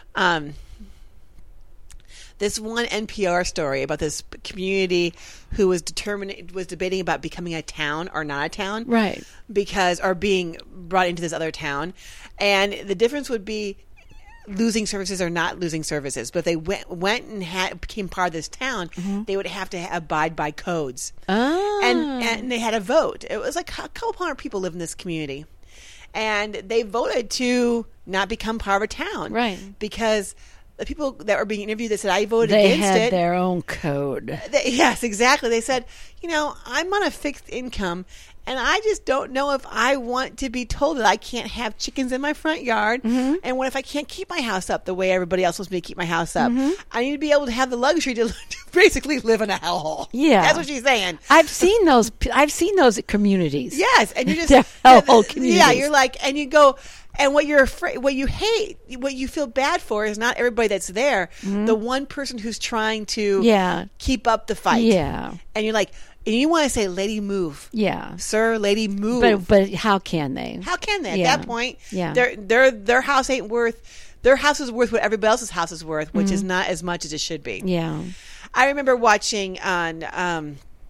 NPR story about this community who was debating about becoming a town or not a town, right? Or being brought into this other town, and the difference would be losing services or not losing services. But if they went and became part of this town, they would have to abide by codes. Oh. And they had a vote. It was like a couple hundred people live in this community, and they voted to not become part of a town, right? Because the people that were being interviewed, they said, I voted against it. They had their own code. Yes, exactly. They said, I'm on a fixed income, and I just don't know if I want to be told that I can't have chickens in my front yard. Mm-hmm. And what if I can't keep my house up the way everybody else wants me to keep my house up? Mm-hmm. I need to be able to have the luxury to basically live in a hellhole. Yeah. That's what she's saying. I've seen those communities. Yes. And you just... They're hellhole communities. Yeah, you're like... And you go... And what you're afraid, what you hate, what you feel bad for is not everybody that's there. Mm-hmm. The one person who's trying to keep up the fight. Yeah. And you're like... And you want to say, lady, move. Yeah. Sir, lady, move. But how can they? How can they? At that point, yeah. their house ain't worth... Their house is worth what everybody else's house is worth, which is not as much as it should be. Yeah. I remember watching on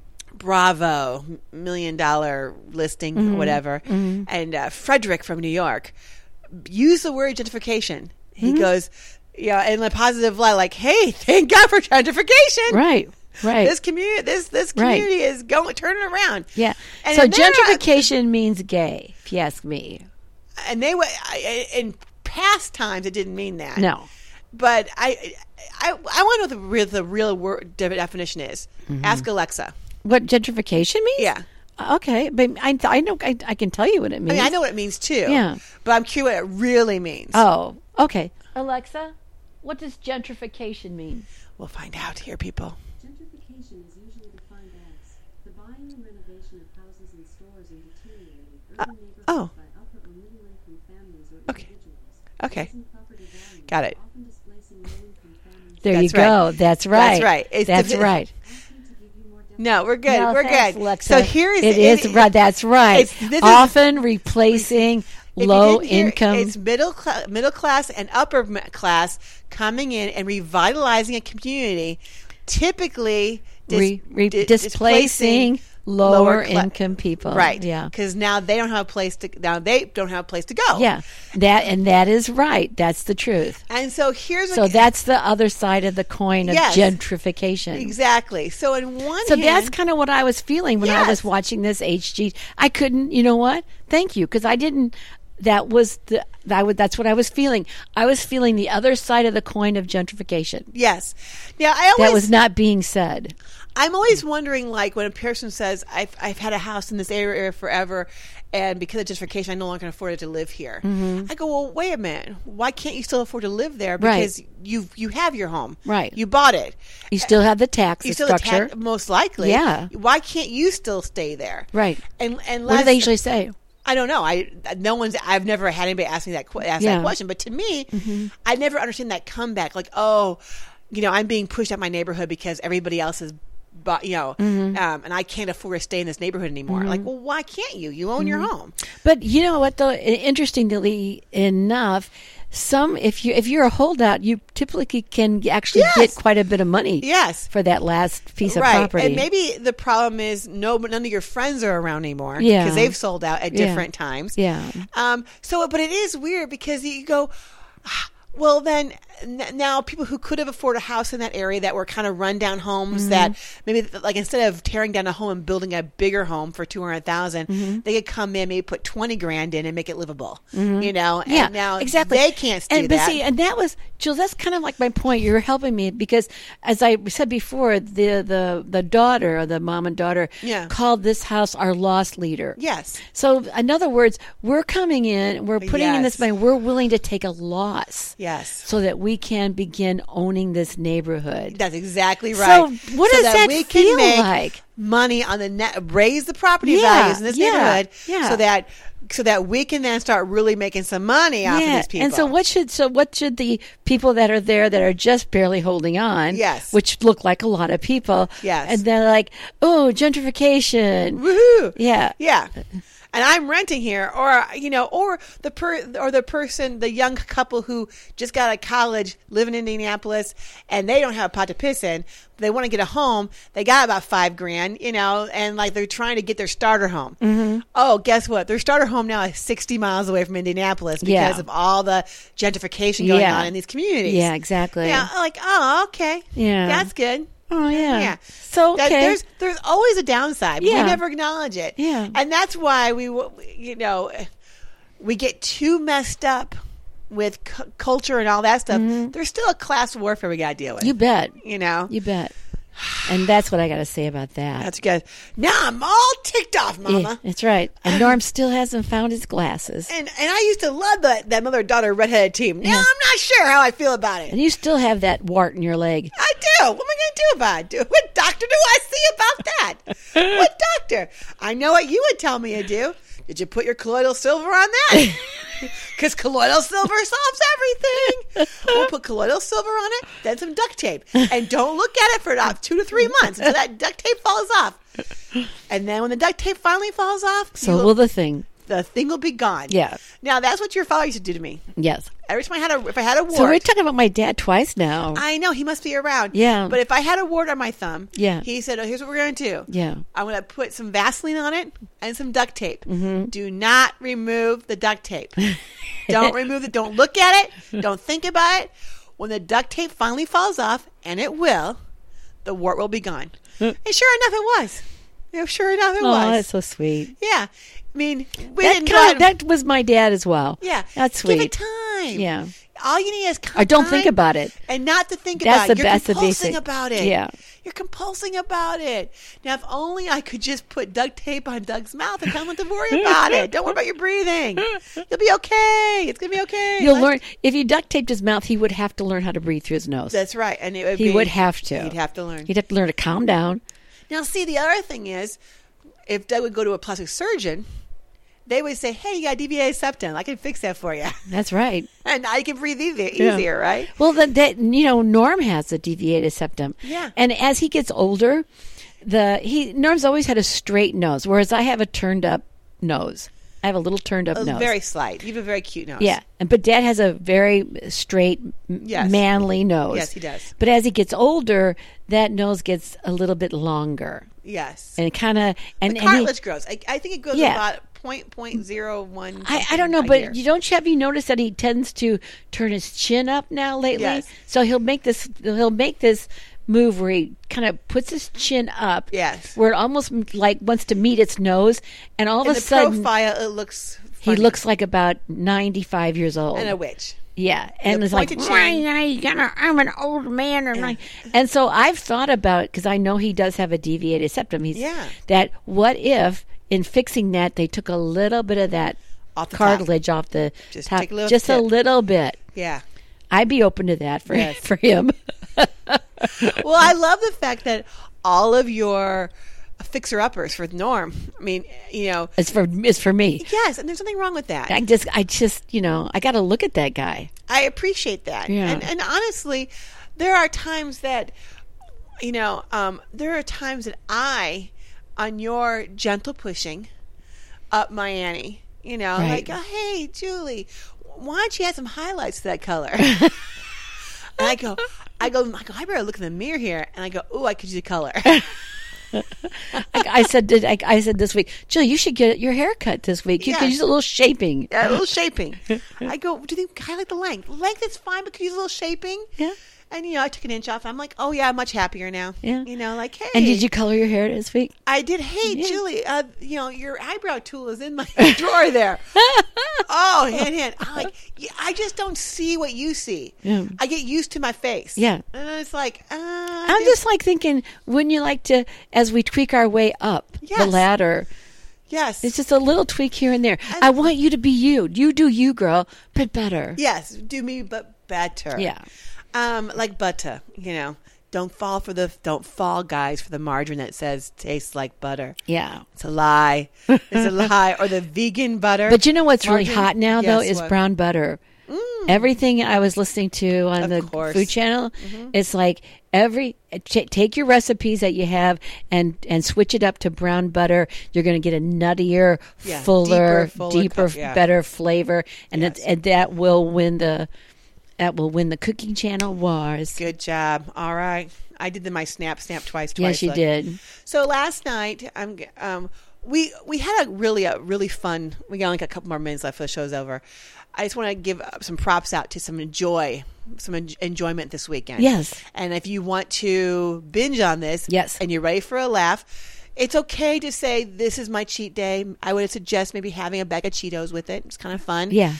Bravo, $1 million listing, or whatever, and Frederick from New York used the word gentrification. He goes, in a positive light, like, hey, thank God for gentrification. Right. This community, this community is turning around. Yeah. And so gentrification means gay, if you ask me. And they were in past times it didn't mean that. No. But I want to know what the real word definition is. Ask Alexa. What gentrification means? Yeah. Okay, but I know I can tell you what it means. I mean, I know what it means too. Yeah. But I'm curious what it really means. Oh, okay. Alexa, what does gentrification mean? We'll find out here, people. Gentrification is usually defined as the buying and renovation of houses and stores in deteriorated urban neighborhoods by upper or middle-income families or individuals. Okay. Raising property values, Got it. often displacing low-income families. There That's you go. right. That's right. That's right. That's right. Asking to give you more No, we're good. No, we're thanks, good. Alexa. So here is it is right. That's right. this is- Often replacing if you low didn't hear, income. It's middle class and upper class coming in and revitalizing a community, typically displacing lower income people. Right. Yeah. Because now they don't have a place to go. Yeah. That is right. That's the truth. And so here's So that's the other side of the coin of Yes. gentrification. exactly. So in one So hand, that's kind of what I was feeling when I was Yes. watching this HG. I couldn't, you know what? Thank you, because I didn't. That's what I was feeling. I was feeling the other side of the coin of gentrification. yes. Now I always That was not being said. I'm always wondering, like, when a person says, I've had a house in this area forever, and because of gentrification, I no longer can afford it to live here. I go, well, wait a minute. Why can't you still afford to live there? Because you have your home. Right. You bought it. You still have the tax You still structure. most likely. Yeah. Why can't you still stay there? Right. And What do they usually say? I don't know. I've never had anybody ask me that question. But to me, I never understand that comeback. Like, oh, I'm being pushed out my neighborhood because everybody else is, and I can't afford to stay in this neighborhood anymore. Like, well, why can't you? You own your home. But you know what? Though, interestingly enough, if you're a holdout, you typically can actually get quite a bit of money. Yes. For that last piece of Right. property. And maybe the problem is none of your friends are around anymore. Yeah. Because they've sold out at different times. Yeah. But it is weird because you go, well, then now people who could have afforded a house in that area that were kind of rundown homes that maybe, like, instead of tearing down a home and building a bigger home for $200,000, they could come in, maybe put $20,000 in and make it livable. And now exactly. they can't do that. But see, and that was, Jill, that's kind of like my point. You're helping me because, as I said before, the daughter, or the mom and daughter, called this house our lost leader. Yes. So, in other words, we're coming in, we're putting in this money, we're willing to take a loss. Yes. So that we can begin owning this neighborhood. That's exactly right. So what does that we feel can make like? Money on the net, raise the property values in this neighborhood, so that we can then start really making some money off of these people. And so what should the people that are there that are just barely holding on, which look like a lot of people, and they're like, oh, gentrification, woohoo, yeah. And I'm renting here, or the young couple who just got out of college, living in Indianapolis, and they don't have a pot to piss in. They want to get a home. They got about $5,000, and like they're trying to get their starter home. Oh, guess what? Their starter home now is 60 miles away from Indianapolis because of all the gentrification going on in these communities. Yeah, exactly. Yeah, like, oh, okay, that's good. Oh yeah. Yeah. So okay. There's always a downside. Yeah. We never acknowledge it. Yeah. And that's why we get too messed up with culture and all that stuff. There's still a class warfare we got to deal with. You bet. You bet. And that's what I got to say about that. That's good. Now I'm all ticked off, Mama. Yeah, that's right. And Norm still hasn't found his glasses. And I used to love that mother-daughter redheaded team. Now I'm not sure how I feel about it. And you still have that wart in your leg. I do. What am I going to do about it? What doctor do I see about that? What doctor? I know what you would tell me to do. Did you put your colloidal silver on that? Because colloidal silver solves everything. We'll put colloidal silver on it, then some duct tape. And don't look at it for about 2 to 3 months until that duct tape falls off. And then when the duct tape finally falls off, so will the thing. the thing will be gone. Yeah. Now that's what your father used to do to me. Yes. Every time if I had a wart. So we're talking about my dad twice now. I know he must be around. Yeah. But if I had a wart on my thumb, Yeah. he said, "Oh, here's what we're going to do. Yeah. I'm going to put some Vaseline on it and some duct tape. Mm-hmm. Do not remove the duct tape. Don't remove it. Don't look at it. Don't think about it. When the duct tape finally falls off, and it will, the wart will be gone." And sure enough, it was. Sure enough, it Oh, was. that's so sweet. Yeah. I mean, That was my dad as well. Yeah. That's sweet. Give it time. Yeah. All you need is Or don't think about it. And not to think That's about it. the You're best, the compulsing basic. about it. Yeah. You're compulsing about it. Now, if only I could just put duct tape on Doug's mouth and tell him to worry about it. Don't worry about your breathing. You'll be okay. It's going to be okay. You'll learn. If you duct taped his mouth, he would have to learn how to breathe through his nose. That's right. And it would He would have to. He'd have to learn. He'd have to learn to calm down. Now, see, the other thing is, if Doug would go to a plastic surgeon, they would say, "Hey, you got deviated septum. I can fix that for you." That's right. And now you can breathe easier, right? Well, Norm has a deviated septum. Yeah. And as he gets older, Norm's always had a straight nose, whereas I have a turned up nose. I have a little turned up nose. Very slight. You have a very cute nose. Yeah. But Dad has a very straight, manly nose. Yes, he does. But as he gets older, that nose gets a little bit longer. Yes. And kind of... The cartilage grows. I think it grows about 0.01. I don't know, but have you noticed that he tends to turn his chin up now lately? Yes. So he'll make this move where he kind of puts his chin up. Yes. Where it almost like wants to meet its nose, and all of a sudden, in the profile, it looks funny. He looks like about 95 years old. And a witch. Yeah, and it's like, I'm an old man. And so I've thought about, because I know he does have a deviated septum, that what if, in fixing that, they took a little bit of that cartilage off the top, just a little bit. Yeah. I'd be open to that for him. Well, I love the fact that all of your fixer-uppers for Norm, I mean, it's for me. Yes, and there's nothing wrong with that. I just, I got to look at that guy. I appreciate that. Yeah. And honestly, there are times that, I, on your gentle pushing up my Annie, like, oh, hey, Julie, why don't you add some highlights to that color? And I go, I better look in the mirror here. And I go, ooh, I could use a color. I said this week, Jill, you should get your hair cut this week. You could use a little shaping. Yeah, a little shaping. I go, do you think I like the length? Length is fine, but could you use a little shaping? Yeah. And, I took an inch off. I'm like, oh, yeah, I'm much happier now. Yeah. Like, hey. And did you color your hair this week? I did. Hey, Julie, your eyebrow tool is in my drawer there. Oh, hand. I'm like, I just don't see what you see. Yeah. I get used to my face. Yeah. And it's like, I'm just like thinking, wouldn't you like to, as we tweak our way up the ladder, yes, it's just a little tweak here and there. I want you to be you. You do you, girl, but better. Yes, do me, but better. Yeah. Like butter, don't fall, guys, for the margarine that says tastes like butter. Yeah. It's a lie. It's a lie. Or the vegan butter. But you know what's really hot now, though, is what? brown butter. Everything I was listening to on the Food Channel, it's like take your recipes that you have and switch it up to brown butter. You're going to get a nuttier, fuller, deeper, better flavor, and that will win the Cooking Channel wars. Good job. All right. I did my snap twice. Yes, you did. So last night, we had a really fun. We got like a couple more minutes left for the show's over. I just want to give some props out to some enjoyment this weekend. Yes. And if you want to binge on this, yes, and you're ready for a laugh, it's okay to say this is my cheat day. I would suggest maybe having a bag of Cheetos with it. It's kind of fun. Yeah.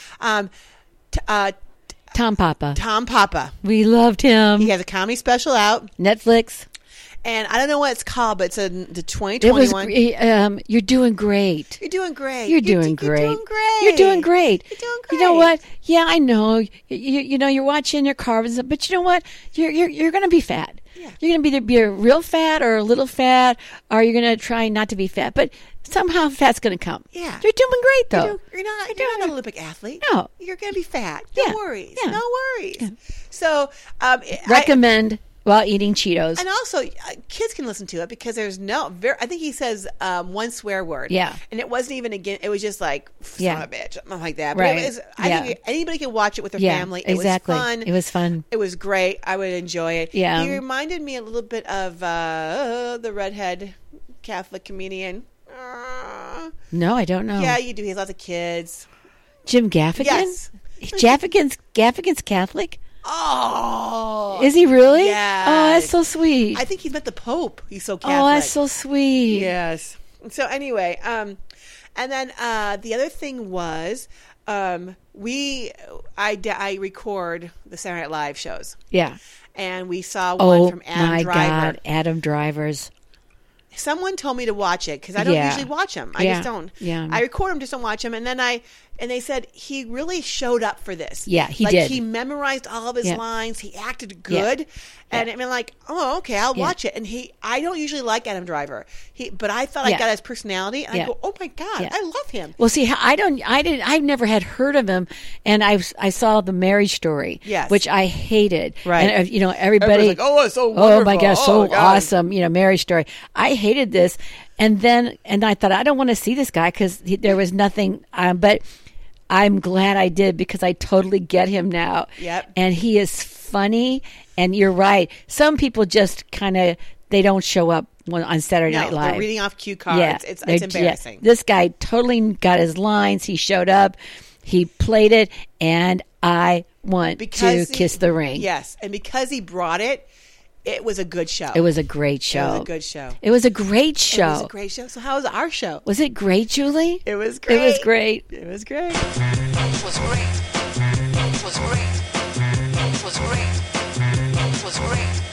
Tom Papa. We loved him. He has a comedy special out. Netflix. And I don't know what it's called, but it's the 2021. You're doing great. You're doing great. You're doing great. You're doing great. You're doing great. You're doing great. You know what? Yeah, I know. You're watching your carbs, but you know what? You're going to be fat. Yeah. You're going to either be a real fat or a little fat, or you're going to try not to be fat. But somehow fat's going to come. Yeah. You're doing great, though. You're not an Olympic athlete. No. You're going to be fat. Yeah. No worries. Yeah. No worries. Yeah. So recommend while eating Cheetos. And also, kids can listen to it because there's I think he says one swear word. Yeah. And it wasn't even again. It was just like, son of a bitch, something like that. But Right. I think anybody can watch it with their family. It exactly. was fun. It was fun. It was great. I would enjoy it. Yeah. He reminded me a little bit of the redhead Catholic comedian. No, I don't know. Yeah, you do. He has lots of kids. Jim Gaffigan? Yes. Gaffigan's Catholic? Oh. Is he really? Yes. Oh, that's so sweet. I think he's met the Pope. He's so Catholic. Oh, that's so sweet. Yes. So anyway, and then the other thing was I record the Saturday Night Live shows. Yeah. And we saw one from Adam Driver. God, Adam Driver's. Someone told me to watch it because I don't usually watch them. I just don't. Yeah. I record them, just don't watch them. And then they said he really showed up for this. Yeah, he did. He memorized all of his lines. He acted good. Yeah. And I mean, like, oh, okay, I'll watch it. And I don't usually like Adam Driver. But I thought I got his personality. And I go, oh my God, I love him. Well, see, I've never had heard of him, and I saw the Marriage Story, yes, which I hated. Right. And everybody, like, oh, it's so wonderful. Oh my gosh, so awesome. Marriage Story. I hated this, and I thought I don't want to see this guy because there was nothing. But I'm glad I did because I totally get him now. Yep. And he is funny, and you're right. Some people just kind of they don't show up on Saturday Night Live. They're reading off cue cards. Yeah, it's embarrassing. Yeah. This guy totally got his lines. He showed up. He played it, and I want to kiss the ring. Yes, and because he brought it, it was a good show. It was a great show. It was a good show. It was a great show. It was a great show. So how was our show? Was it great, Julie? It was great. It was great. It was great. It was great. It was great. It was great. It was great.